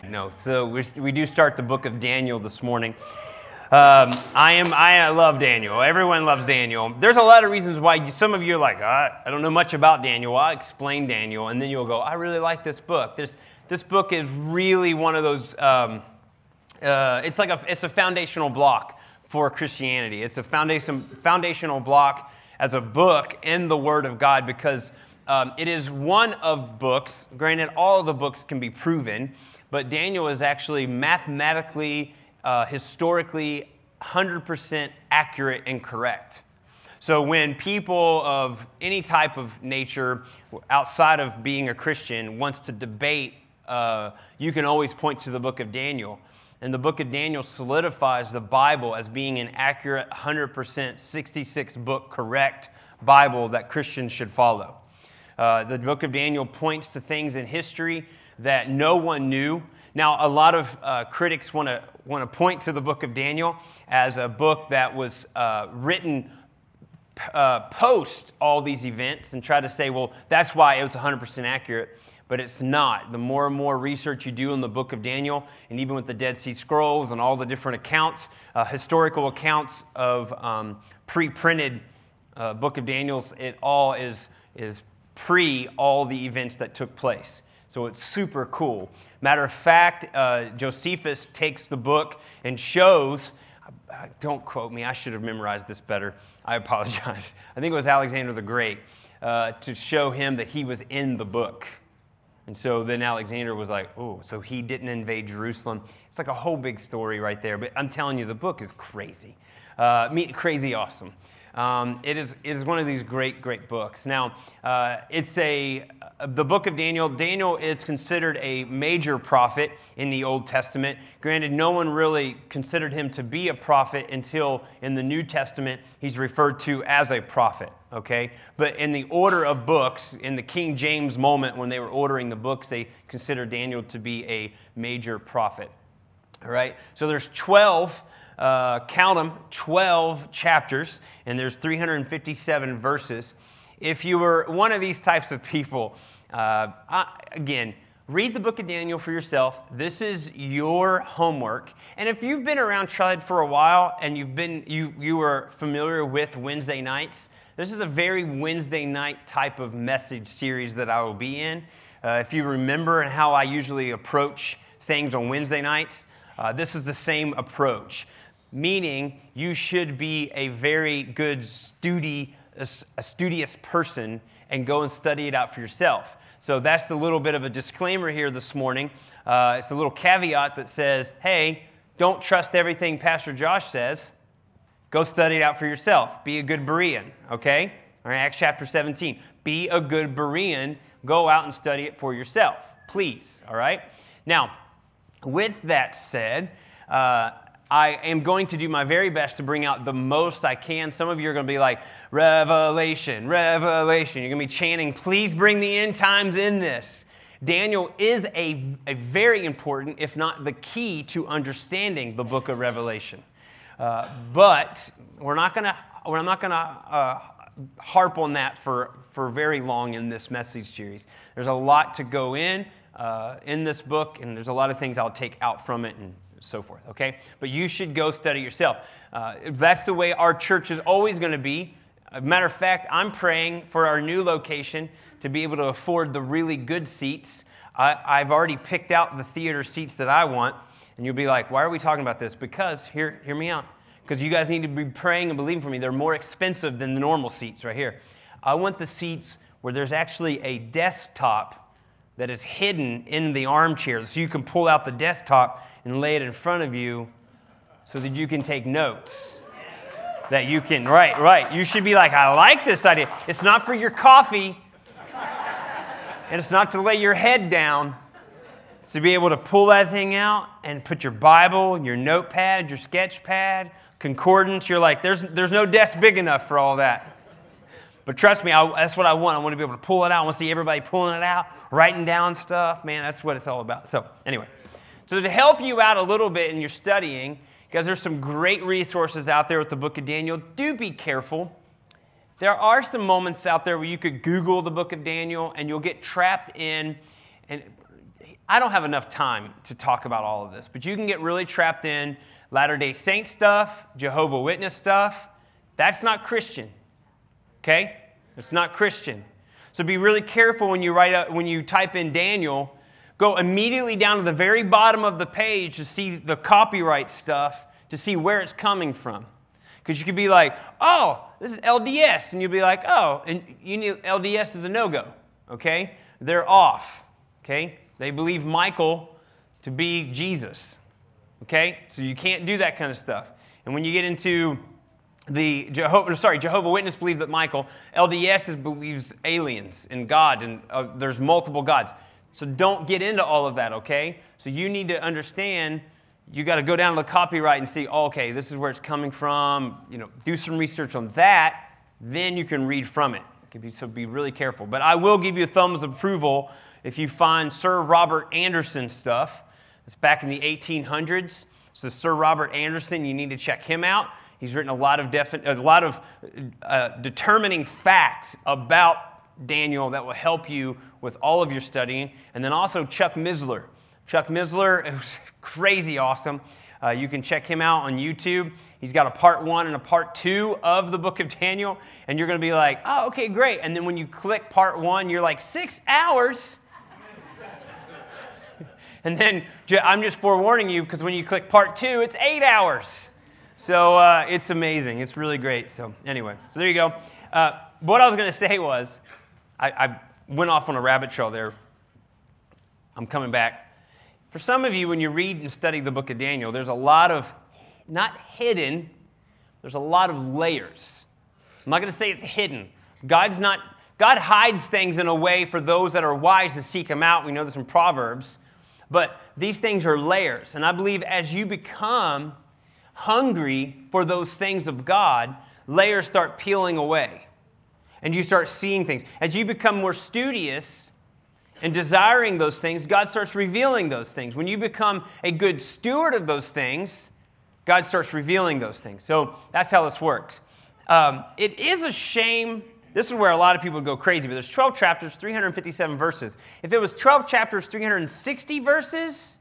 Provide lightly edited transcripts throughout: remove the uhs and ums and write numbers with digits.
No, so we do start the book of Daniel this morning. I love Daniel. Everyone loves Daniel. There's a lot of reasons why some of you are like, I don't know much about Daniel. I'll explain Daniel, and then you'll go, I really like this book. This book is really one of those. It's a foundational block for Christianity. It's a foundational block as a book in the Word of God because it is one of books. Granted, all of the books can be proven. But Daniel is actually mathematically, historically, 100% accurate and correct. So when people of any type of nature outside of being a Christian wants to debate, you can always point to the book of Daniel. And the book of Daniel solidifies the Bible as being an accurate, 100%, 66-book correct Bible that Christians should follow. The book of Daniel points to things in history that no one knew. Now, a lot of critics want to point to the book of Daniel as a book that was written post all these events and try to say, well, that's why it was 100% accurate, but it's not. The more and more research you do in the book of Daniel, and even with the Dead Sea Scrolls and all the different accounts, historical accounts of pre-printed book of Daniel's, it all is pre all the events that took place. So it's super cool. Matter of fact, Josephus takes the book and shows, don't quote me, I should have memorized this better. I apologize. I think it was Alexander the Great, to show him that he was in the book. And so then Alexander was like, oh, so he didn't invade Jerusalem. It's like a whole big story right there. But I'm telling you, the book is crazy. Crazy awesome. It is one of these great books. Now, the book of Daniel. Daniel is considered a major prophet in the Old Testament. Granted, no one really considered him to be a prophet until in the New Testament he's referred to as a prophet. Okay, but in the order of books, in the King James moment when they were ordering the books, they considered Daniel to be a major prophet. All right, so there's 12. Count them, 12 chapters, and there's 357 verses. If you were one of these types of people, again, read the book of Daniel for yourself. This is your homework. And if you've been around Chud for a while and you were familiar with Wednesday nights, this is a very Wednesday night type of message series that I will be in. If you remember how I usually approach things on Wednesday nights, this is the same approach. Meaning, you should be a very good studious person and go and study it out for yourself. So that's the little bit of a disclaimer here this morning. It's a little caveat that says, hey, don't trust everything Pastor Josh says. Go study it out for yourself. Be a good Berean, okay? All right, Acts chapter 17. Be a good Berean. Go out and study it for yourself, please, all right? Now, with that said, I am going to do my very best to bring out the most I can. Some of you are going to be like, Revelation, Revelation. You're going to be chanting, please bring the end times in this. Daniel is a very important, if not the key to understanding the book of Revelation. But I'm not going to harp on that for very long in this message series. There's a lot to go in this book, and there's a lot of things I'll take out from it and so forth, okay? But you should go study yourself. That's the way our church is always going to be. As a matter of fact, I'm praying for our new location to be able to afford the really good seats. I've already picked out the theater seats that I want, and you'll be like, why are we talking about this? Because, hear me out, because you guys need to be praying and believing for me. They're more expensive than the normal seats right here. I want the seats where there's actually a desktop that is hidden in the armchair, so you can pull out the desktop and lay it in front of you so that you can take notes. That you can, right. You should be like, I like this idea. It's not for your coffee, and it's not to lay your head down. It's to be able to pull that thing out and put your Bible, your notepad, your sketch pad, concordance. You're like, there's no desk big enough for all that. But trust me, that's what I want. I want to be able to pull it out. I want to see everybody pulling it out, writing down stuff. Man, that's what it's all about. So anyway. So to help you out a little bit in your studying, because there's some great resources out there with the book of Daniel, do be careful. There are some moments out there where you could Google the book of Daniel and you'll get trapped in, and I don't have enough time to talk about all of this, but you can get really trapped in Latter-day Saint stuff, Jehovah's Witness stuff. That's not Christian, okay? It's not Christian. So be really careful when you type in Daniel. Go immediately down to the very bottom of the page to see the copyright stuff, to see where it's coming from. Because you could be like, oh, this is LDS, and you'll be like, oh, and LDS is a no-go, okay? They're off, okay? They believe Michael to be Jesus, okay? So you can't do that kind of stuff. And when you get into the Jehovah's Witness believe that Michael, LDS believes aliens and God, and there's multiple gods. So don't get into all of that, okay? So you need to understand, you got to go down to the copyright and see, oh, okay, this is where it's coming from. Do some research on that. Then you can read from it. So be really careful. But I will give you a thumbs of approval if you find Sir Robert Anderson stuff. It's back in the 1800s. So Sir Robert Anderson, you need to check him out. He's written a lot of determining facts about Daniel that will help you with all of your studying. And then also Chuck Missler. Chuck Missler is crazy awesome. You can check him out on YouTube. He's got a part 1 and a part 2 of the book of Daniel. And you're going to be like, oh, okay, great. And then when you click part 1, you're like, 6 hours? And then I'm just forewarning you, because when you click part 2, it's 8 hours. So it's amazing. It's really great. So anyway, so there you go. What I was going to say was, I went off on a rabbit trail there. I'm coming back. For some of you, when you read and study the book of Daniel, there's a lot of, not hidden, there's a lot of layers. I'm not going to say it's hidden. God hides things in a way for those that are wise to seek him out. We know this in Proverbs. But these things are layers. And I believe as you become hungry for those things of God, layers start peeling away. And you start seeing things. As you become more studious and desiring those things, God starts revealing those things. When you become a good steward of those things, God starts revealing those things. So that's how this works. It is a shame. This is where a lot of people go crazy, but there's 12 chapters, 357 verses. If it was 12 chapters, 360 verses,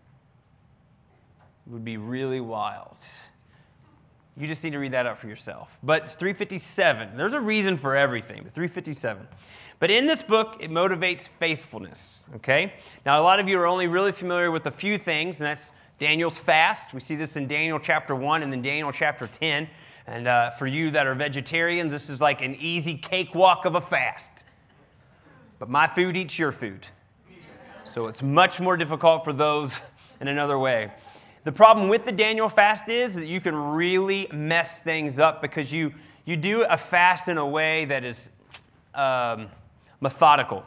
it would be really wild. You just need to read that up for yourself. But it's 357. There's a reason for everything, but 357. But in this book, it motivates faithfulness, okay? Now, a lot of you are only really familiar with a few things, and that's Daniel's fast. We see this in Daniel chapter 1 and then Daniel chapter 10. And for you that are vegetarians, this is like an easy cakewalk of a fast. But my food eats your food. So it's much more difficult for those in another way. The problem with the Daniel fast is that you can really mess things up because you do a fast in a way that is methodical.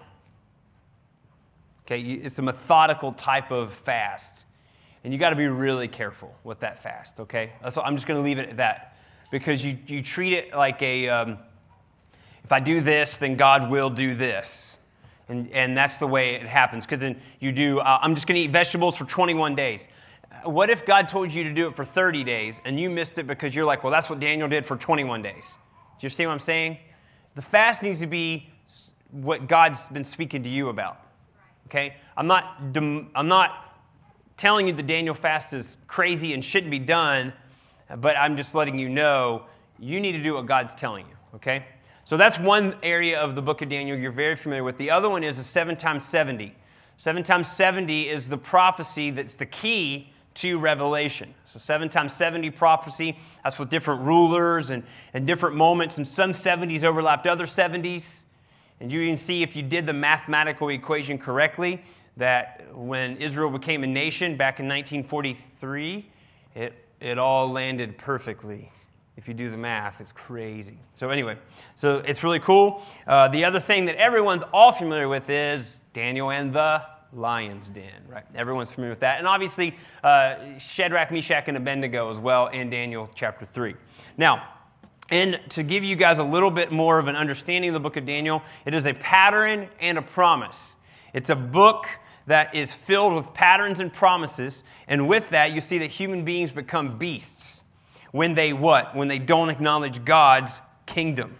Okay, it's a methodical type of fast. And you got to be really careful with that fast, okay? So I'm just going to leave it at that. Because you treat it like if I do this, then God will do this. And that's the way it happens. Because then you do, I'm just going to eat vegetables for 21 days. What if God told you to do it for 30 days and you missed it because you're like, well, that's what Daniel did for 21 days. Do you see what I'm saying? The fast needs to be what God's been speaking to you about. Okay? I'm not telling you the Daniel fast is crazy and shouldn't be done. But I'm just letting you know, you need to do what God's telling you, okay? So that's one area of the book of Daniel you're very familiar with. The other one is the 7 times 70. 7 times 70 is the prophecy that's the key to Revelation. So 7 times 70 prophecy, that's with different rulers and different moments. And some 70s overlapped other 70s. And you can see if you did the mathematical equation correctly, that when Israel became a nation back in 1943, it all landed perfectly. If you do the math, it's crazy. So anyway, so it's really cool. The other thing that everyone's all familiar with is Daniel and the lion's den, right? Everyone's familiar with that. And obviously, Shadrach, Meshach, and Abednego as well in Daniel chapter 3. Now, and to give you guys a little bit more of an understanding of the book of Daniel, it is a pattern and a promise. It's a book that is filled with patterns and promises, and with that, you see that human beings become beasts when they what? When they don't acknowledge God's kingdom.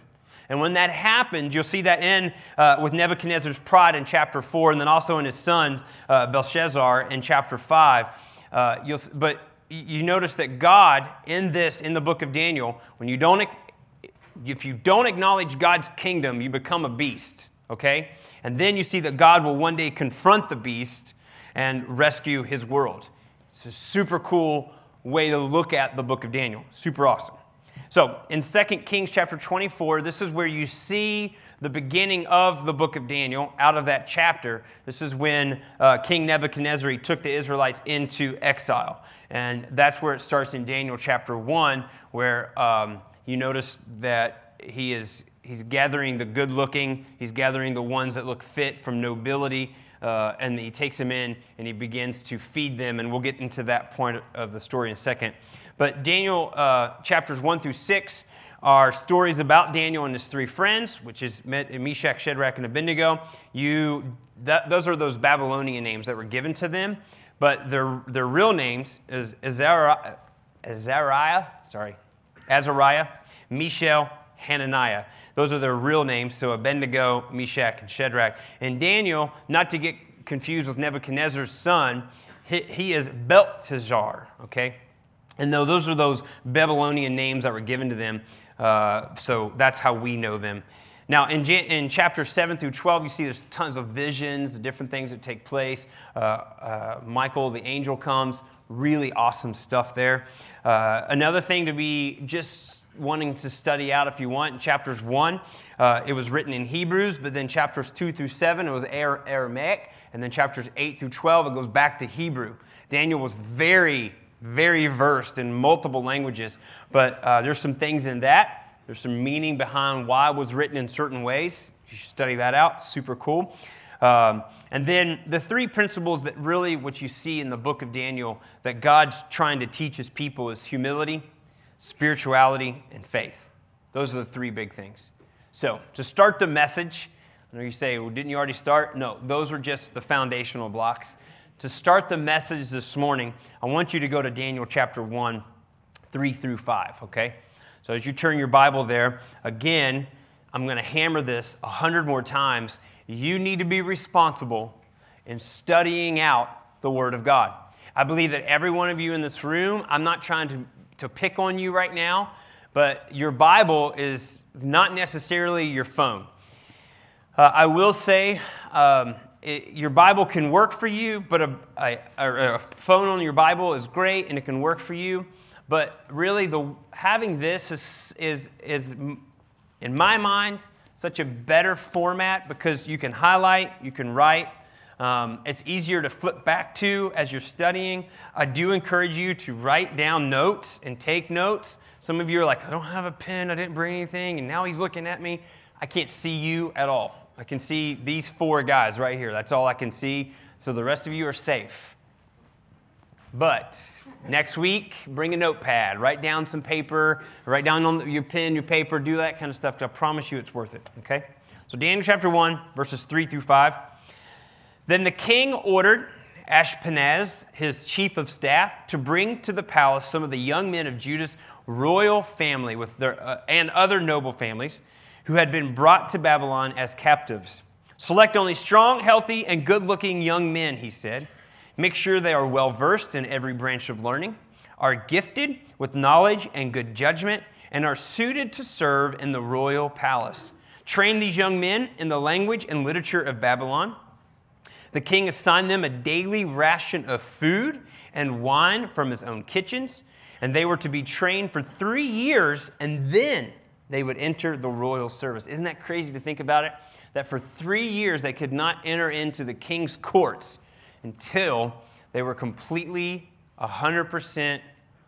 And when that happens, you'll see that with Nebuchadnezzar's pride in chapter 4, and then also in his son Belshazzar in chapter 5. But you notice that God, in the book of Daniel, if you don't acknowledge God's kingdom, you become a beast, okay? And then you see that God will one day confront the beast and rescue his world. It's a super cool way to look at the book of Daniel. Super awesome. So in 2 Kings chapter 24, this is where you see the beginning of the book of Daniel out of that chapter. This is when King Nebuchadnezzar took the Israelites into exile. And that's where it starts in Daniel chapter 1, where you notice that he's gathering the good-looking, he's gathering the ones that look fit from nobility, and he takes them in and he begins to feed them, and we'll get into that point of the story in a second. But Daniel chapters 1 through 6 are stories about Daniel and his three friends, which is Meshach, Shadrach, and Abednego. Those are those Babylonian names that were given to them, but their real names is Azariah, Mishael, Hananiah. Those are their real names, so Abednego, Meshach, and Shadrach. And Daniel, not to get confused with Nebuchadnezzar's son, he is Belteshazzar, okay? And those are those Babylonian names that were given to them, so that's how we know them. Now, in chapters 7 through 12, you see there's tons of visions, the different things that take place. Michael, the angel, comes. Really awesome stuff there. Another thing to be just wanting to study out if you want, in chapters 1, it was written in Hebrews, but then chapters 2 through 7, it was Aramaic, and then chapters 8 through 12, it goes back to Hebrew. Daniel was very, very versed in multiple languages, but there's some things in that. There's some meaning behind why it was written in certain ways. You should study that out. Super cool. And then the three principles that really what you see in the book of Daniel that God's trying to teach his people is humility, spirituality, and faith. Those are the three big things. So to start the message, I know you say, well, didn't you already start? No, those are just the foundational blocks. To start the message this morning, I want you to go to Daniel chapter 1, 3 through 5, okay? So as you turn your Bible there, again, I'm going to hammer this 100 more times. You need to be responsible in studying out the Word of God. I believe that every one of you in this room, I'm not trying to pick on you right now, but your Bible is not necessarily your phone. I will say your Bible can work for you, but a phone on your Bible is great and it can work for you. But really, having this is in my mind such a better format because you can highlight, you can write. It's easier to flip back to as you're studying. I do encourage you to write down notes and take notes. Some of you are like, I don't have a pen, I didn't bring anything, and now he's looking at me. I can't see you at all. I can see these four guys right here. That's all I can see. So the rest of you are safe. But next week, bring a notepad. Write down some paper. Write down on your pen, your paper. Do that kind of stuff. I promise you it's worth it. Okay? So Daniel chapter 1, verses 3 through 5. Then the king ordered Ashpenaz, his chief of staff, to bring to the palace some of the young men of Judah's royal family with and other noble families who had been brought to Babylon as captives. Select only strong, healthy, and good-looking young men, he said. Make sure they are well-versed in every branch of learning, are gifted with knowledge and good judgment, and are suited to serve in the royal palace. Train these young men in the language and literature of Babylon. The king assigned them a daily ration of food and wine from his own kitchens, and they were to be trained for 3 years, and then they would enter the royal service. Isn't that crazy to think about it? That for 3 years they could not enter into the king's courts until they were completely 100%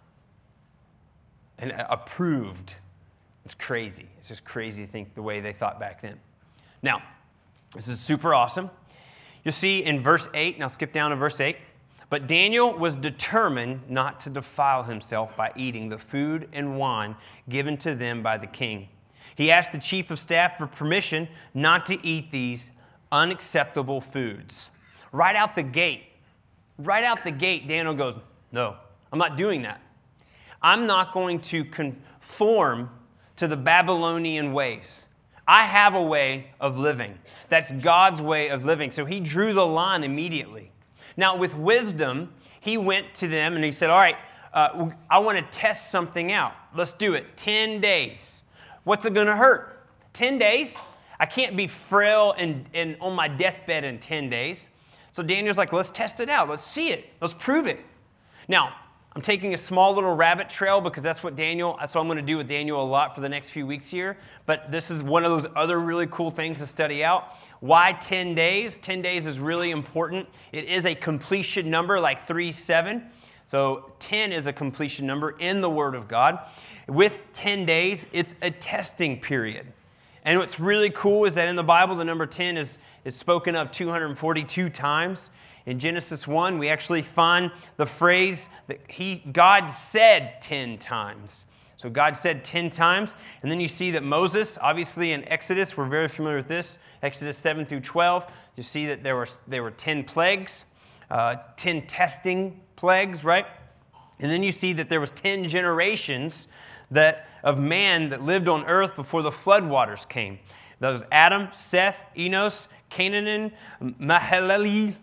and approved. It's crazy. It's just crazy to think the way they thought back then. Now, this is super awesome. You'll see in verse 8, and I'll skip down to verse 8, but Daniel was determined not to defile himself by eating the food and wine given to them by the king. He asked the chief of staff for permission not to eat these unacceptable foods. Right out the gate, Daniel goes, no, I'm not doing that. I'm not going to conform to the Babylonian ways. I have a way of living. That's God's way of living. So he drew the line immediately. Now, with wisdom, he went to them and he said, all right, I want to test something out. Let's do it. 10 days. What's it going to hurt? 10 days? I can't be frail and on my deathbed in 10 days. So Daniel's like, let's test it out. Let's see it. Let's prove it. Now, I'm taking a small little rabbit trail because that's what I'm going to do with Daniel a lot for the next few weeks here. But this is one of those other really cool things to study out. Why 10 days? 10 days is really important. It is a completion number like 3-7. So 10 is a completion number in the Word of God. With 10 days, it's a testing period. And what's really cool is that in the Bible, the number 10 is spoken of 242 times. In Genesis 1, we actually find the phrase that God said 10 times. So God said 10 times. And then you see that Moses, obviously in Exodus, we're very familiar with this, Exodus 7 through 12, you see that there were 10 plagues, 10 testing plagues, right? And then you see that there was 10 generations of man that lived on earth before the floodwaters came. That was Adam, Seth, Enos, Canaan, Mahalalel,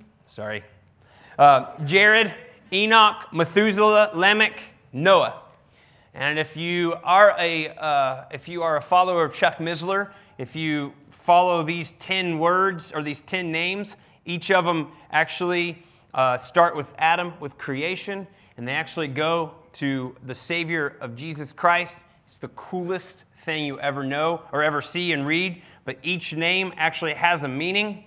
Jared, Enoch, Methuselah, Lamech, Noah. And if you are a follower of Chuck Missler, if you follow these 10 words or these 10 names, each of them actually start with Adam, with creation, and they actually go to the Savior of Jesus Christ. It's the coolest thing you ever know or ever see and read, but each name actually has a meaning,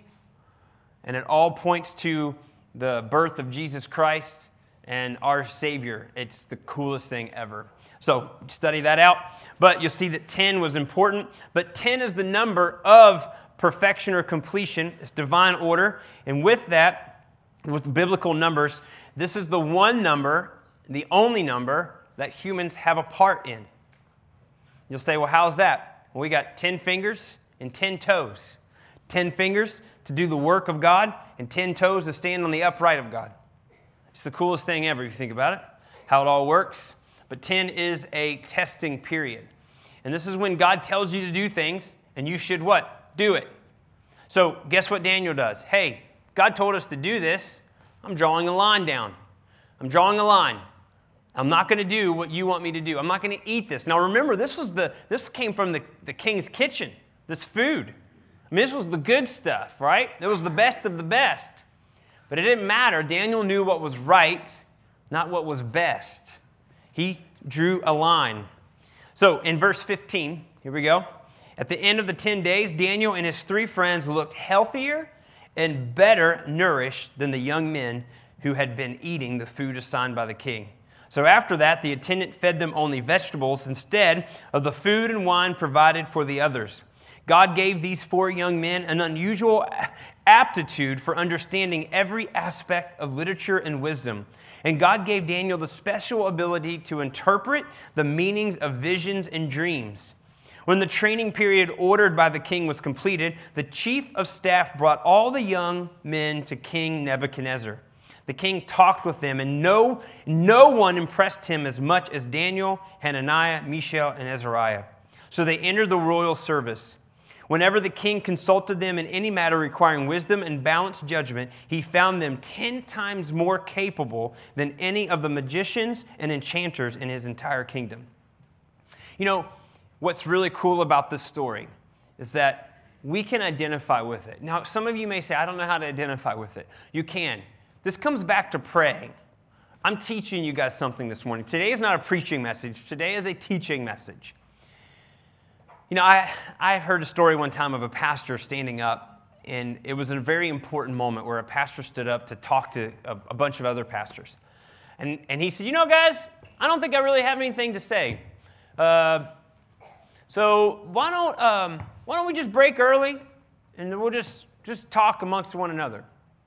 and it all points to the birth of Jesus Christ and our Savior. It's the coolest thing ever. So study that out. But you'll see that 10 was important. But 10 is the number of perfection or completion. It's divine order. And with that, with biblical numbers, this is the one number, the only number that humans have a part in. You'll say, well, how's that? Well, we got 10 fingers and 10 toes. 10 fingers to do the work of God, and 10 toes to stand on the upright of God. It's the coolest thing ever if you think about it, how it all works. But 10 is a testing period. And this is when God tells you to do things, and you should what? Do it. So guess what Daniel does? Hey, God told us to do this. I'm drawing a line down. I'm drawing a line. I'm not going to do what you want me to do. I'm not going to eat this. Now remember, this came from the king's kitchen, this food. I mean, this was the good stuff, right? It was the best of the best. But it didn't matter. Daniel knew what was right, not what was best. He drew a line. So in verse 15, here we go. At the end of the 10 days, Daniel and his 3 friends looked healthier and better nourished than the young men who had been eating the food assigned by the king. So after that, the attendant fed them only vegetables instead of the food and wine provided for the others. God gave these 4 young men an unusual aptitude for understanding every aspect of literature and wisdom. And God gave Daniel the special ability to interpret the meanings of visions and dreams. When the training period ordered by the king was completed, the chief of staff brought all the young men to King Nebuchadnezzar. The king talked with them, and no one impressed him as much as Daniel, Hananiah, Mishael, and Azariah. So they entered the royal service. Whenever the king consulted them in any matter requiring wisdom and balanced judgment, he found them 10 times more capable than any of the magicians and enchanters in his entire kingdom. You know, what's really cool about this story is that we can identify with it. Now, some of you may say, I don't know how to identify with it. You can. This comes back to praying. I'm teaching you guys something this morning. Today is not a preaching message. Today is a teaching message. You know, I heard a story one time of a pastor standing up, and it was a very important moment where a pastor stood up to talk to a bunch of other pastors. And he said, you know, guys, I don't think I really have anything to say. So why don't we just break early, and we'll just talk amongst one another.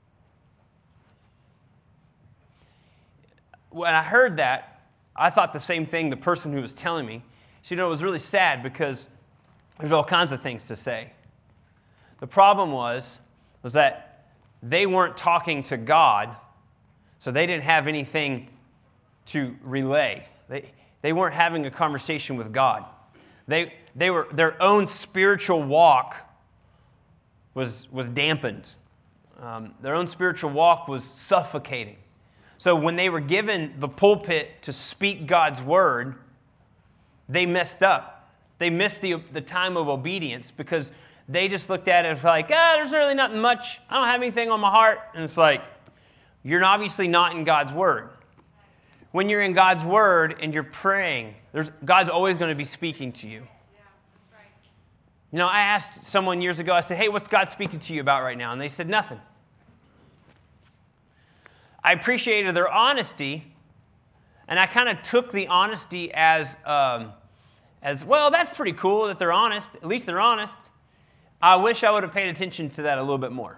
When I heard that, I thought the same thing the person who was telling me. So, you know, it was really sad because there's all kinds of things to say. The problem was that they weren't talking to God, so they didn't have anything to relay. They weren't having a conversation with God. They their own spiritual walk was dampened. Their own spiritual walk was suffocating. So when they were given the pulpit to speak God's word, they messed up. They missed the time of obedience because they just looked at it as like, there's really nothing much. I don't have anything on my heart. And it's like, you're obviously not in God's word. When you're in God's word and you're praying, God's always going to be speaking to you. You know, I asked someone years ago, I said, hey, what's God speaking to you about right now? And they said, nothing. I appreciated their honesty, and I kind of took the honesty as well, that's pretty cool that they're honest. At least they're honest. I wish I would have paid attention to that a little bit more.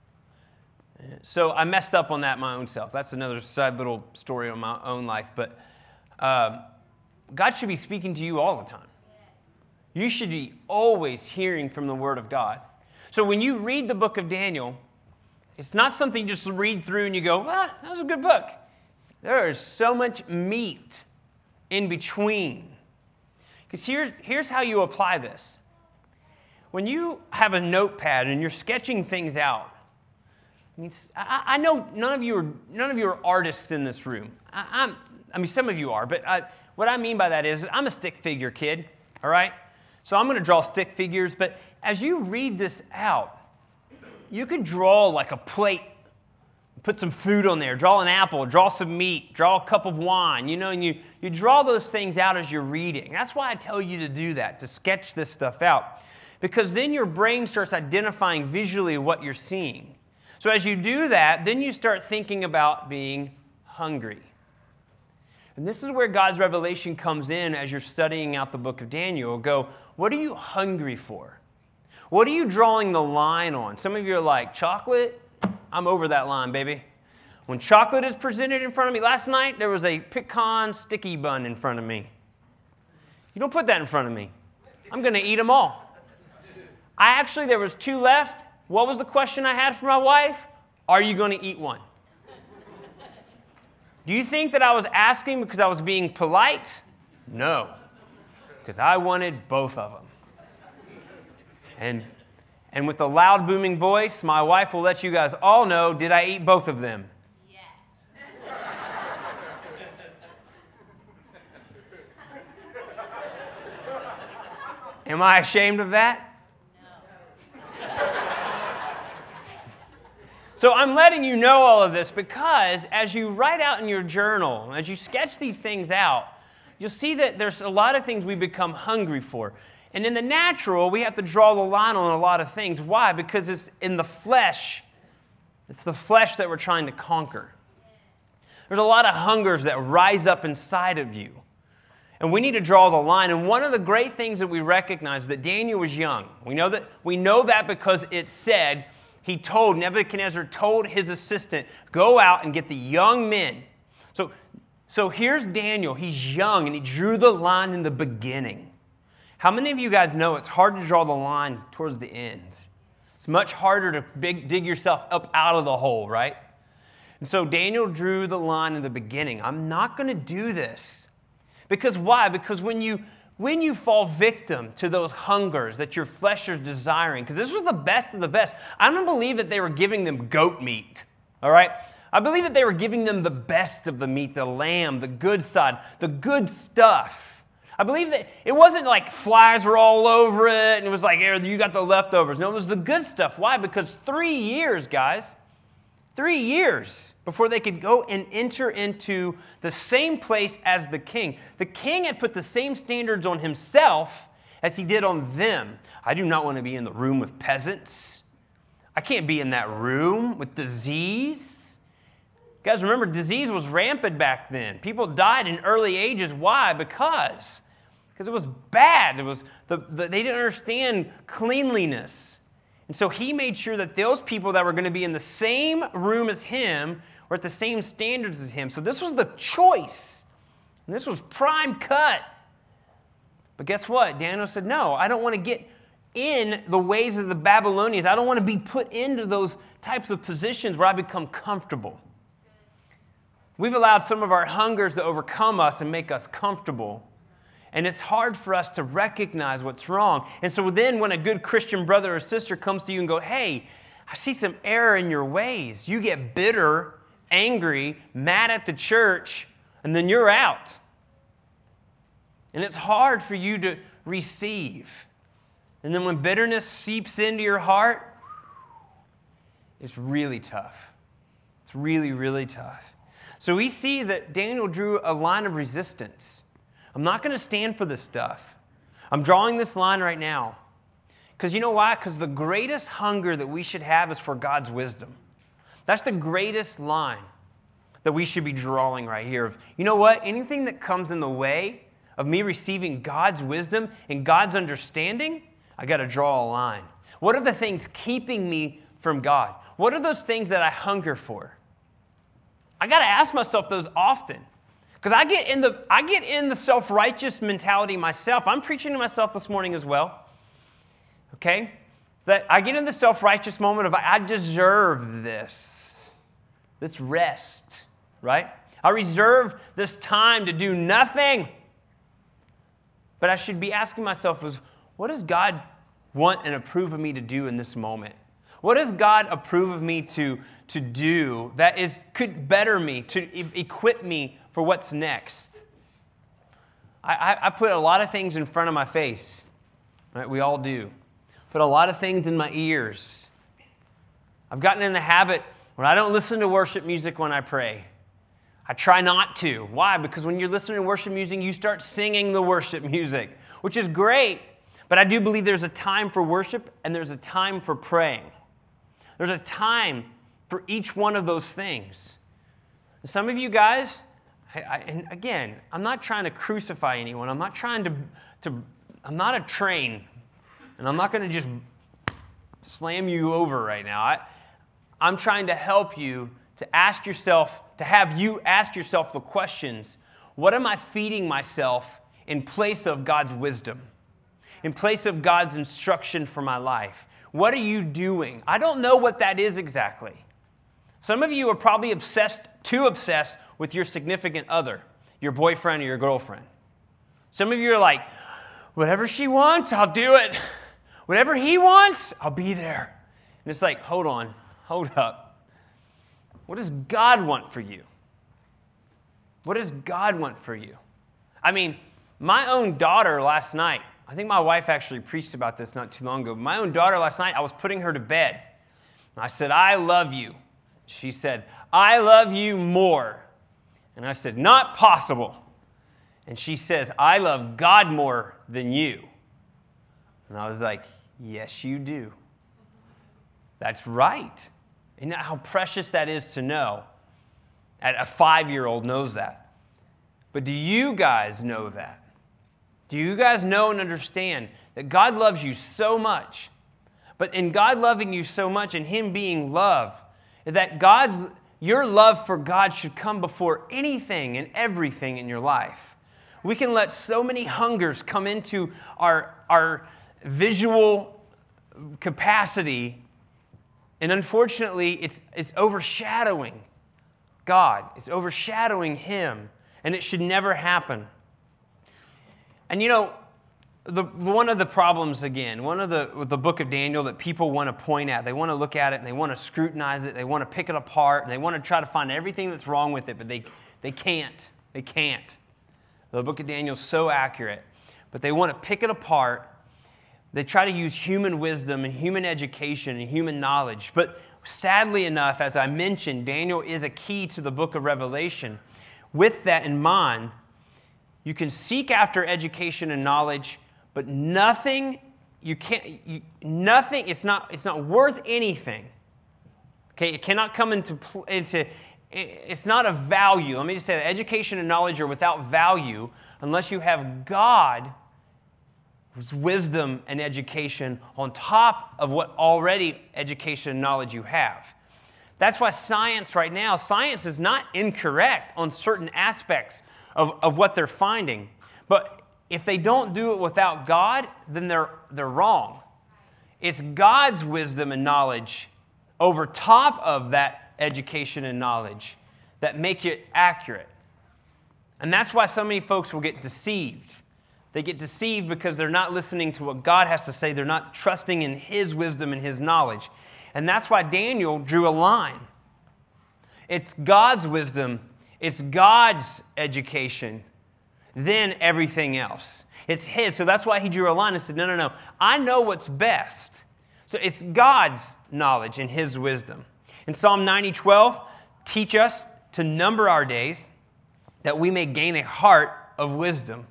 So I messed up on that my own self. That's another side little story on my own life. But God should be speaking to you all the time. You should be always hearing from the Word of God. So when you read the book of Daniel, it's not something you just read through and you go, that was a good book. There is so much meat in between. Because here's how you apply this. When you have a notepad and you're sketching things out, I know none of you are artists in this room. I mean, some of you are, but what I mean by that is I'm a stick figure kid, all right? So I'm going to draw stick figures, but as you read this out, you could draw like a plate, put some food on there, draw an apple, draw some meat, draw a cup of wine, and you draw those things out as you're reading. That's why I tell you to do that, to sketch this stuff out, because then your brain starts identifying visually what you're seeing. So as you do that, then you start thinking about being hungry. And this is where God's revelation comes in as you're studying out the book of Daniel. Go, what are you hungry for? What are you drawing the line on? Some of you are like, chocolate? I'm over that line, baby. When chocolate is presented in front of me, last night there was a pecan sticky bun in front of me. You don't put that in front of me. I'm going to eat them all. There was 2 left. What was the question I had for my wife? Are you going to eat one? Do you think that I was asking because I was being polite? No, because I wanted both of them. And with a loud, booming voice, my wife will let you guys all know, did I eat both of them? Yes. Am I ashamed of that? So I'm letting you know all of this because as you write out in your journal, as you sketch these things out, you'll see that there's a lot of things we become hungry for. And in the natural, we have to draw the line on a lot of things. Why? Because it's in the flesh. It's the flesh that we're trying to conquer. There's a lot of hungers that rise up inside of you. And we need to draw the line. And one of the great things that we recognize is that Daniel was young. We know that because it said, Nebuchadnezzar told his assistant, go out and get the young men. So here's Daniel. He's young, and he drew the line in the beginning. How many of you guys know it's hard to draw the line towards the end? It's much harder to dig yourself up out of the hole, right? And so Daniel drew the line in the beginning. I'm not going to do this. Because why? Because when you fall victim to those hungers that your flesh is desiring, because this was the best of the best. I don't believe that they were giving them goat meat, all right? I believe that they were giving them the best of the meat, the lamb, the good side, the good stuff. I believe that it wasn't like flies were all over it and it was like, you got the leftovers. No, it was the good stuff. Why? Because 3 years, guys, 3 years before they could go and enter into the same place as the king. The king had put the same standards on himself as he did on them. I do not want to be in the room with peasants. I can't be in that room with disease. Guys, remember, disease was rampant back then. People died in early ages. Why? Because it was bad. They didn't understand cleanliness. And so he made sure that those people that were going to be in the same room as him were at the same standards as him. So this was the choice. And this was prime cut. But guess what? Daniel said, no, I don't want to get in the ways of the Babylonians. I don't want to be put into those types of positions where I become comfortable. We've allowed some of our hungers to overcome us and make us comfortable. And it's hard for us to recognize what's wrong. And so then when a good Christian brother or sister comes to you and go, hey, I see some error in your ways, you get bitter, angry, mad at the church, and then you're out. And it's hard for you to receive. And then when bitterness seeps into your heart, it's really tough. It's really, really tough. So we see that Daniel drew a line of resistance. I'm not going to stand for this stuff. I'm drawing this line right now. Because you know why? Because the greatest hunger that we should have is for God's wisdom. That's the greatest line that we should be drawing right here. You know what? Anything that comes in the way of me receiving God's wisdom and God's understanding, I got to draw a line. What are the things keeping me from God? What are those things that I hunger for? I got to ask myself those often. Because I get in the self-righteous mentality myself. I'm preaching to myself this morning as well. Okay? That I get in the self-righteous moment of I deserve this rest, right? I reserve this time to do nothing. But I should be asking myself what does God want and approve of me to do in this moment? What does God approve of me to do that could better me, to equip me for what's next? I put a lot of things in front of my face. Right? We all do. Put a lot of things in my ears. I've gotten in the habit when I don't listen to worship music when I pray. I try not to. Why? Because when you're listening to worship music, you start singing the worship music, which is great. But I do believe there's a time for worship and there's a time for praying. There's a time for each one of those things. Some of you guys, and again, I'm not trying to crucify anyone. I'm not trying I'm not a train, and I'm not going to just slam you over right now. I'm trying to help you to have you ask yourself the questions, what am I feeding myself in place of God's wisdom? In place of God's instruction for my life? What are you doing? I don't know what that is exactly. Some of you are probably too obsessed with your significant other, your boyfriend or your girlfriend. Some of you are like, whatever she wants, I'll do it. Whatever he wants, I'll be there. And it's like, hold up. What does God want for you? What does God want for you? I mean, my own daughter last night, I think my wife actually preached about this not too long ago. My own daughter last night, I was putting her to bed. And I said, I love you. She said, I love you more. And I said, not possible. And she says, I love God more than you. And I was like, yes, you do. That's right. Isn't that how precious that is to know? A 5-year-old knows that. But do you guys know that? Do you guys know and understand that God loves you so much? But in God loving you so much and Him being love, that your love for God should come before anything and everything in your life. We can let so many hungers come into our visual capacity, and unfortunately, it's overshadowing God. It's overshadowing Him, and it should never happen. And you know, one of the problems, again, the book of Daniel that people want to point at, they want to look at it and they want to scrutinize it, they want to pick it apart, and they want to try to find everything that's wrong with it, but they can't. They can't. The book of Daniel is so accurate, but they want to pick it apart. They try to use human wisdom and human education and human knowledge. But sadly enough, as I mentioned, Daniel is a key to the book of Revelation. With that in mind, you can seek after education and knowledge, but nothing, it's not worth anything. Okay, it cannot come into, it's not of value. Let me just say that education and knowledge are without value unless you have God's wisdom and education on top of what already education and knowledge you have. That's why science is not incorrect on certain aspects of what they're finding. But if they don't do it without God, then they're wrong. It's God's wisdom and knowledge over top of that education and knowledge that make it accurate. And that's why so many folks will get deceived. They get deceived because they're not listening to what God has to say. They're not trusting in His wisdom and His knowledge. And that's why Daniel drew a line. It's God's wisdom. It's God's education. Then everything else. It's His. So that's why he drew a line and said, no. I know what's best. So it's God's knowledge and His wisdom. In Psalm 90:12, teach us to number our days that we may gain a heart of wisdom.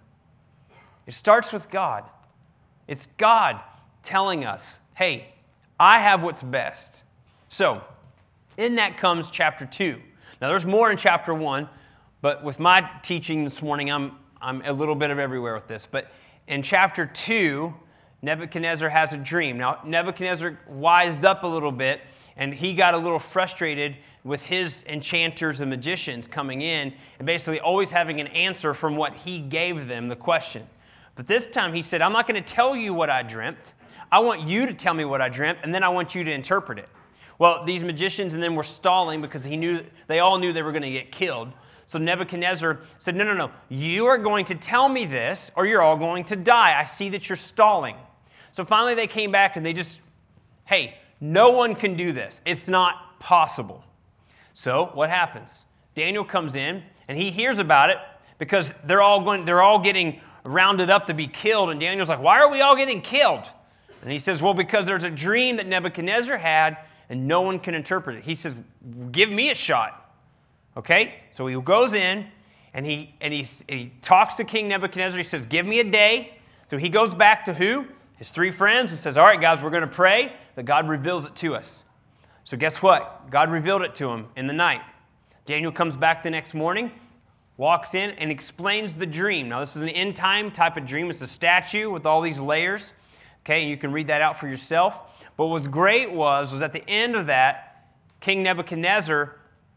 It starts with God. It's God telling us, hey, I have what's best. So, in that comes chapter 2. Now, there's more in chapter 1, but with my teaching this morning, I'm a little bit of everywhere with this. But in chapter 2, Nebuchadnezzar has a dream. Now, Nebuchadnezzar wised up a little bit, and he got a little frustrated with his enchanters and magicians coming in and basically always having an answer from what he gave them, the question. But this time he said, I'm not going to tell you what I dreamt. I want you to tell me what I dreamt, and then I want you to interpret it. Well, these magicians and them were stalling because they all knew they were going to get killed. So Nebuchadnezzar said, no. You are going to tell me this, or you're all going to die. I see that you're stalling. So finally they came back and they just, hey, no one can do this. It's not possible. So what happens? Daniel comes in and he hears about it because they're all getting rounded up to be killed. And Daniel's like, why are we all getting killed? And he says, well, because there's a dream that Nebuchadnezzar had and no one can interpret it. He says, give me a shot. Okay? So he goes in and he talks to King Nebuchadnezzar. He says, give me a day. So he goes back to who? His 3 friends and says, all right, guys, we're going to pray that God reveals it to us. So guess what? God revealed it to him in the night. Daniel comes back the next morning, walks in, and explains the dream. Now, this is an end-time type of dream. It's a statue with all these layers. Okay, and you can read that out for yourself. But what's great was at the end of that, King Nebuchadnezzar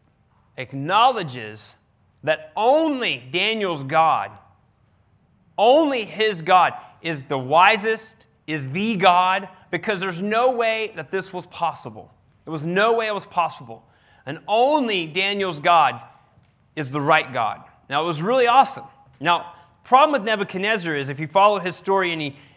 acknowledges that only Daniel's God, only his God, is the wisest, is the God, because there's no way that this was possible. There was no way it was possible. And only Daniel's God is the right God. Now, it was really awesome. Now, the problem with Nebuchadnezzar is if you follow his story and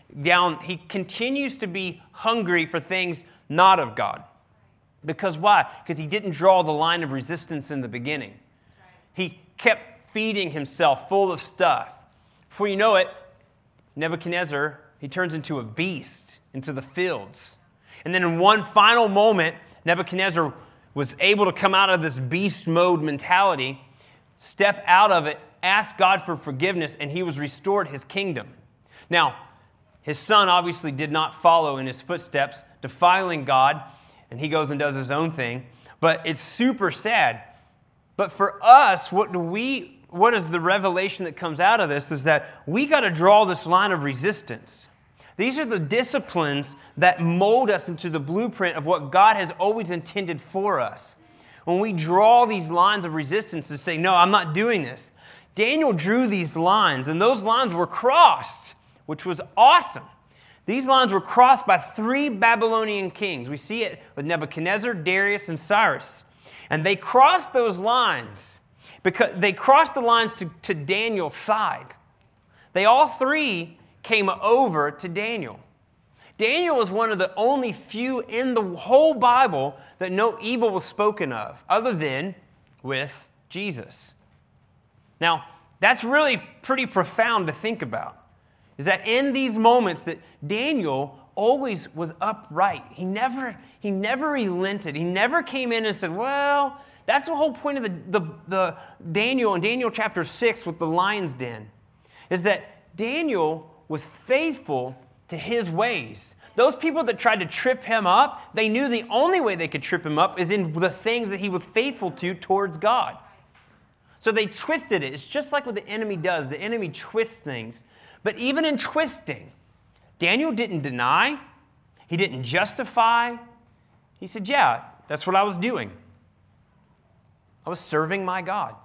he continues to be hungry for things not of God. Because why? Because he didn't draw the line of resistance in the beginning. He kept feeding himself full of stuff. Before you know it, Nebuchadnezzar, he turns into a beast, into the fields. And then in one final moment, Nebuchadnezzar was able to come out of this beast mode mentality, step out of it, ask God for forgiveness, and he was restored his kingdom. Now, his son obviously did not follow in his footsteps, defiling God, and he goes and does his own thing. But it's super sad. But for us, what is the revelation that comes out of this is that we got to draw this line of resistance. These are the disciplines that mold us into the blueprint of what God has always intended for us. When we draw these lines of resistance to say, no, I'm not doing this. Daniel drew these lines, and those lines were crossed, which was awesome. These lines were crossed by 3 Babylonian kings. We see it with Nebuchadnezzar, Darius, and Cyrus. And they crossed those lines because they crossed the lines to Daniel's side. They all 3 came over to Daniel. Daniel was one of the only few in the whole Bible that no evil was spoken of, other than with Jesus. Now, that's really pretty profound to think about, is that in these moments that Daniel always was upright. He never relented. He never came in and said, well, that's the whole point of the Daniel in Daniel chapter 6 with the lion's den, is that Daniel was faithful to his ways. Those people that tried to trip him up, they knew the only way they could trip him up is in the things that he was faithful to towards God. So they twisted it. It's just like what the enemy does. The enemy twists things. But even in twisting, Daniel didn't deny. He didn't justify. He said, yeah, that's what I was doing. I was serving my God.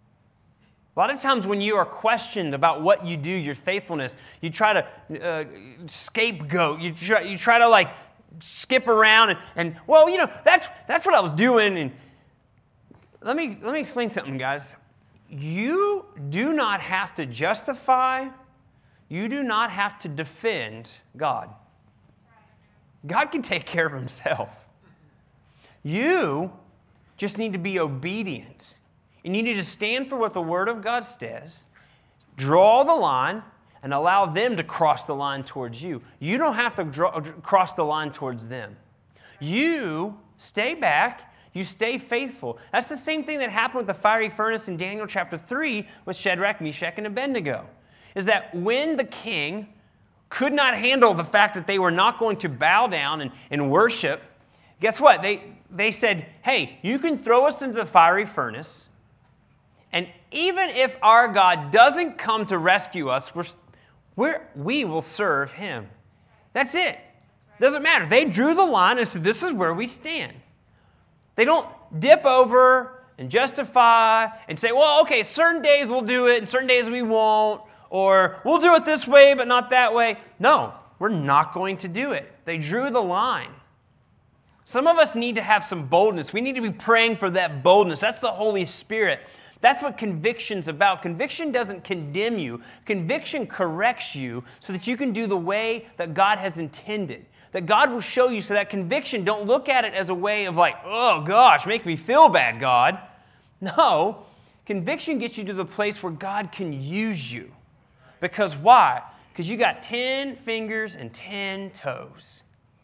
A lot of times when you are questioned about what you do, your faithfulness, you try to scapegoat. You try to like skip around and well, you know, that's what I was doing. And let me explain something, guys. You do not have to justify. You do not have to defend God. God can take care of himself. You just need to be obedient. And you need to stand for what the Word of God says, draw the line, and allow them to cross the line towards you. You don't have to cross the line towards them. You stay back. You stay faithful. That's the same thing that happened with the fiery furnace in Daniel chapter 3 with Shadrach, Meshach, and Abednego. Is that when the king could not handle the fact that they were not going to bow down and worship, guess what? They said, hey, you can throw us into the fiery furnace, and even if our God doesn't come to rescue us, we will serve him. That's it. Doesn't matter. They drew the line and said, this is where we stand. They don't dip over and justify and say, well, okay, certain days we'll do it and certain days we won't, or we'll do it this way but not that way. No, we're not going to do it. They drew the line. Some of us need to have some boldness. We need to be praying for that boldness. That's the Holy Spirit. That's what conviction's about. Conviction doesn't condemn you. Conviction corrects you so that you can do the way that God has intended. That God will show you, so that conviction, don't look at it as a way of like, oh gosh, make me feel bad, God. No, conviction gets you to the place where God can use you. Because why? Because you got 10 fingers and 10 toes.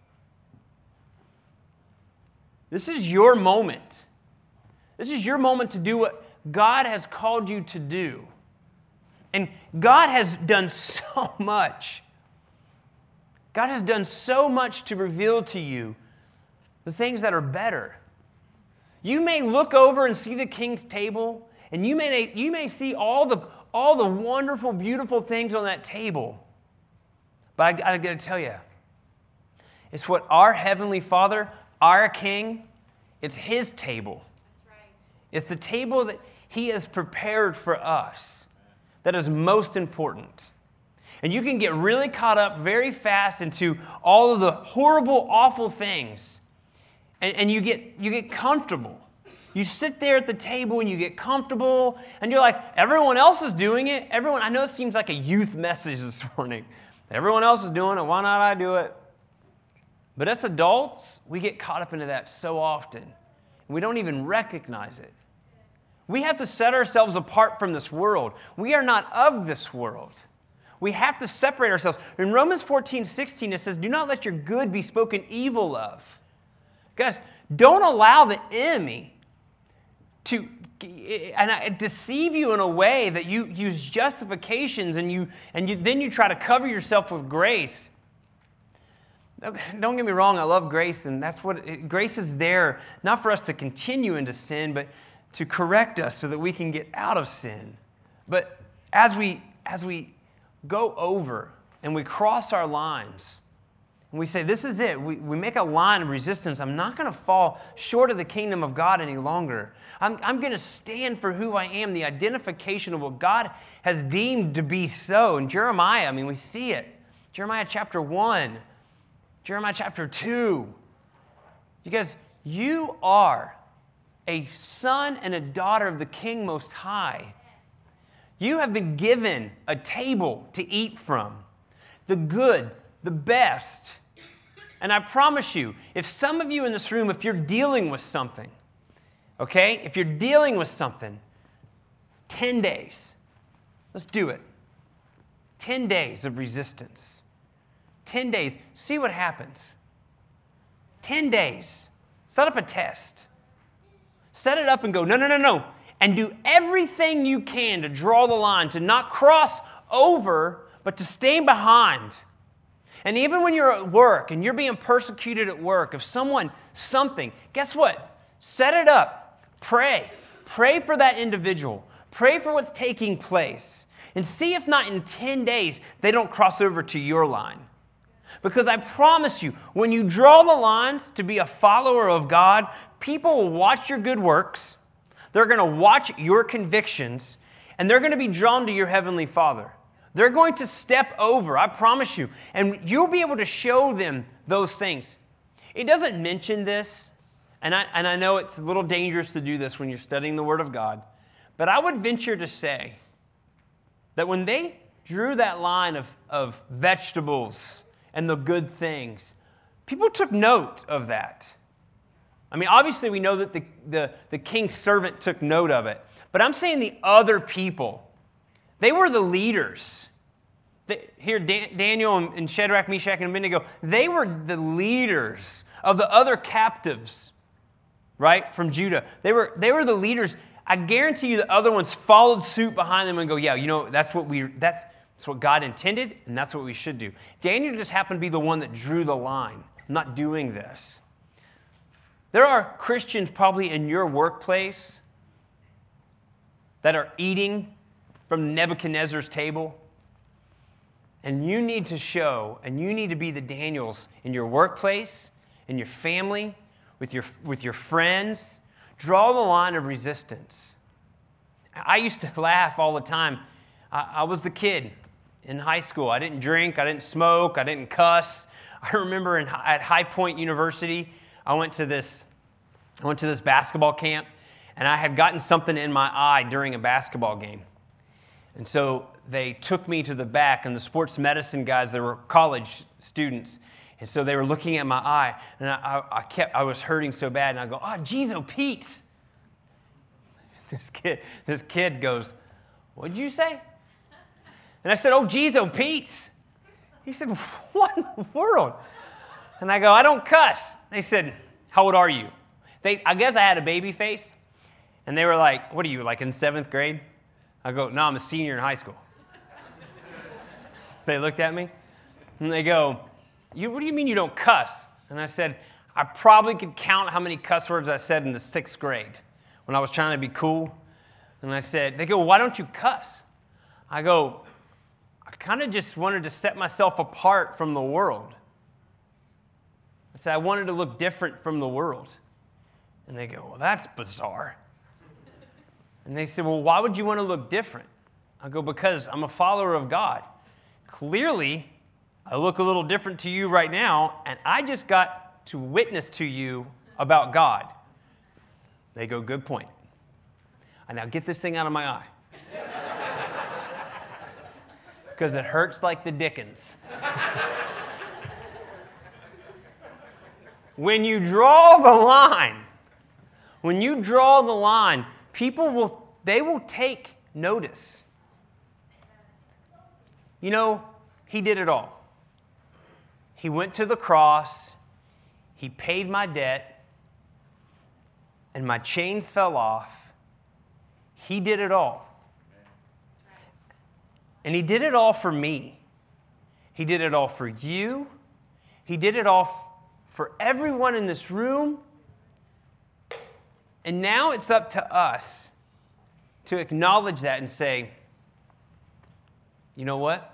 This is your moment. This is your moment to do what God has called you to do. And God has done so much. God has done so much to reveal to you the things that are better. You may look over and see the king's table, and you may see all the wonderful, beautiful things on that table. But I got to tell you, it's what our Heavenly Father, our King, it's His table. That's right. It's the table that He has prepared for us that is most important. And you can get really caught up very fast into all of the horrible, awful things. And you get comfortable. You sit there at the table and you get comfortable, and you're like, everyone else is doing it. I know it seems like a youth message this morning. Everyone else is doing it. Why not I do it? But as adults, we get caught up into that so often. We don't even recognize it. We have to set ourselves apart from this world. We are not of this world. We have to separate ourselves. In Romans 14:16, it says, do not let your good be spoken evil of. Guys, don't allow the enemy to deceive you in a way that you use justifications and then you try to cover yourself with grace. Don't get me wrong, I love grace, and grace is there, not for us to continue into sin, but to correct us so that we can get out of sin. But as we go over and we cross our lines, and we say, this is it. We make a line of resistance. I'm not going to fall short of the kingdom of God any longer. I'm going to stand for who I am, the identification of what God has deemed to be so. In Jeremiah, we see it. Jeremiah chapter 1, Jeremiah chapter 2. You guys, you are a son and a daughter of the King Most High. You have been given a table to eat from, the good, the best. And I promise you, if some of you in this room, if you're dealing with something, okay, if you're dealing with something, 10 days, let's do it. 10 days of resistance. 10 days, see what happens. 10 days, set up a test. Set it up and go, no. And do everything you can to draw the line, to not cross over, but to stay behind. And even when you're at work and you're being persecuted at work, if something, guess what? Set it up. Pray. Pray for that individual. Pray for what's taking place. And see if not in 10 days they don't cross over to your line. Because I promise you, when you draw the lines to be a follower of God, people will watch your good works. They're going to watch your convictions, and they're going to be drawn to your Heavenly Father. They're going to step over, I promise you, and you'll be able to show them those things. It doesn't mention this, and I know it's a little dangerous to do this when you're studying the Word of God, but I would venture to say that when they drew that line of vegetables and the good things, people took note of that. I mean, obviously we know that the king's servant took note of it. But I'm saying the other people, they were the leaders. Here, Daniel and Shadrach, Meshach, and Abednego, they were the leaders of the other captives, right, from Judah. They were the leaders. I guarantee you the other ones followed suit behind them and go, yeah, that's what God intended, and that's what we should do. Daniel just happened to be the one that drew the line. I'm not doing this. There are Christians probably in your workplace that are eating from Nebuchadnezzar's table. And you need to show, and you need to be the Daniels in your workplace, in your family, with your friends. Draw the line of resistance. I used to laugh all the time. I was the kid in high school. I didn't drink, I didn't smoke, I didn't cuss. I remember at High Point University, I went to this basketball camp, and I had gotten something in my eye during a basketball game. And so they took me to the back, and the sports medicine guys, they were college students, and so they were looking at my eye, and I was hurting so bad, and I go, oh, geez, oh, Pete. This kid goes, what'd you say? And I said, oh, geez, oh, Pete. He said, what in the world? And I go, I don't cuss. They said, how old are you? I guess I had a baby face, and they were like, what are you, like in 7th grade? I go, no, I'm a senior in high school. They looked at me, and they go, what do you mean you don't cuss? And I said, I probably could count how many cuss words I said in the 6th grade when I was trying to be cool. And I said, they go, why don't you cuss? I go, I kind of just wanted to set myself apart from the world. I said, I wanted to look different from the world. And they go, well, that's bizarre. And they said, well, why would you want to look different? I go, because I'm a follower of God. Clearly, I look a little different to you right now, and I just got to witness to you about God. They go, good point. I now get this thing out of my eye. Because it hurts like the dickens. When you draw the line, people will take notice. He did it all. He went to the cross, he paid my debt, and my chains fell off. He did it all. And he did it all for me. He did it all for you. He did it all for everyone in this room. And now it's up to us to acknowledge that and say, you know what?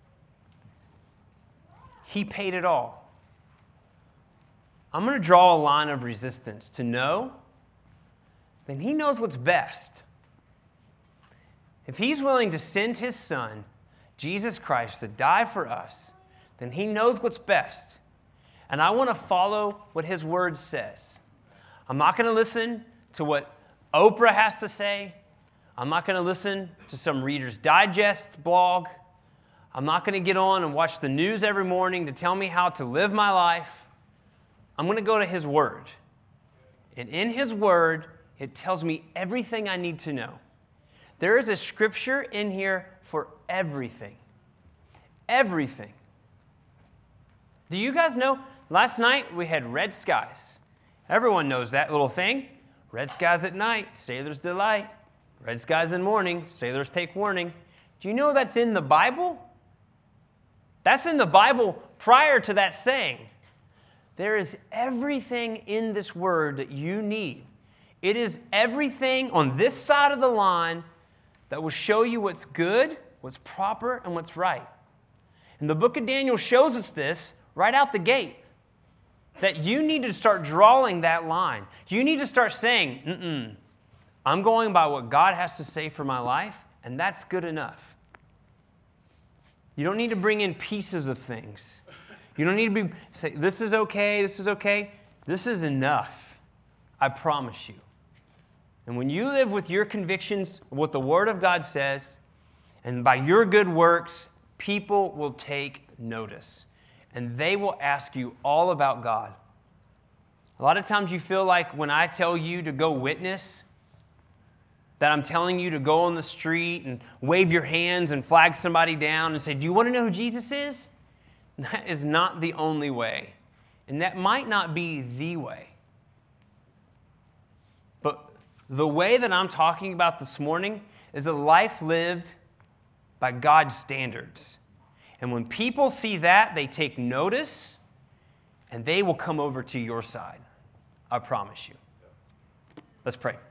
He paid it all. I'm going to draw a line of resistance to know that he knows what's best. If he's willing to send his son, Jesus Christ, to die for us, then he knows what's best. And I want to follow what his word says. I'm not going to listen to what Oprah has to say. I'm not going to listen to some Reader's Digest blog. I'm not going to get on and watch the news every morning to tell me how to live my life. I'm going to go to his word. And in his word, it tells me everything I need to know. There is a scripture in here for everything. Everything. Do you guys know? Last night we had red skies. Everyone knows that little thing. Red skies at night, sailors delight. Red skies in the morning, sailors take warning. Do you know that's in the Bible? That's in the Bible prior to that saying. There is everything in this word that you need. It is everything on this side of the line that will show you what's good, what's proper, and what's right. And the book of Daniel shows us this right out the gate. That you need to start drawing that line. You need to start saying, I'm going by what God has to say for my life, and that's good enough. You don't need to bring in pieces of things. You don't need to say, this is okay, this is okay. This is enough. I promise you. And when you live with your convictions of what the Word of God says, And by your good works, people will take notice. And they will ask you all about God. A lot of times you feel like when I tell you to go witness, that I'm telling you to go on the street and wave your hands and flag somebody down and say, do you want to know who Jesus is? That is not the only way. And that might not be the way. But the way that I'm talking about this morning is a life lived by God's standards. And when people see that, they take notice and they will come over to your side. I promise you. Let's pray.